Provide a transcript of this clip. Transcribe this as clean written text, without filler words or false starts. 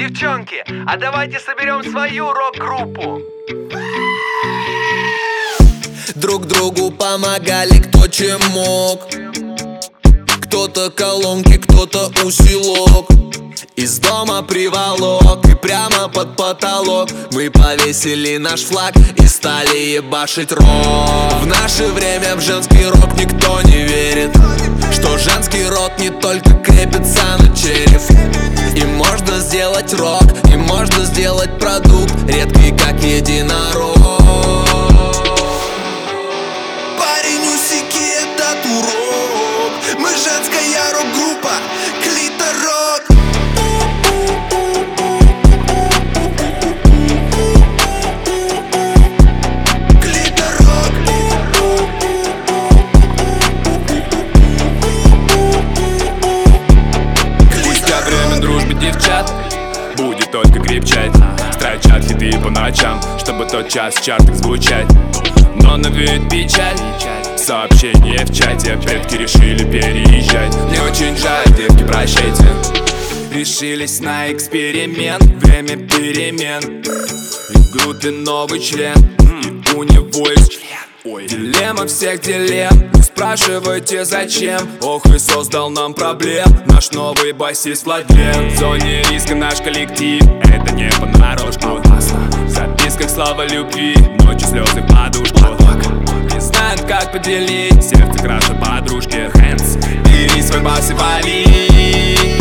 Девчонки, а давайте соберем свою рок-группу. Друг другу помогали кто чем мог. Кто-то колонки, кто-то усилок. Из дома приволок и прямо под потолок мы повесили наш флаг и стали ебашить рок. В наше время в женский рок никто не верит, что женский род не только крепится на череп. И можно сделать рок, и можно сделать продукт редкий, как единорог. Парень, усеки этот урок. Мы женская рок-группа Клиторок. Девчат будет только крепчать, строчат хиты по ночам, чтобы тот час в чартах звучать. Но навеет печаль, сообщения в чате, предки решили переезжать. Мне очень жаль, девки, прощайте. Решились на эксперимент, время перемен. В группе новый член, и у него есть член. Ой, дилемма всех дилемм, не спрашивайте зачем. Ох, и создал нам проблем наш новый басист Владлен. В зоне риска наш коллектив, это не понарошку. Опасно, в записках слова любви, ночью слезы в подушку. Не знают, как поделить сердце краше подружки. Hands, бери свой бас и вали.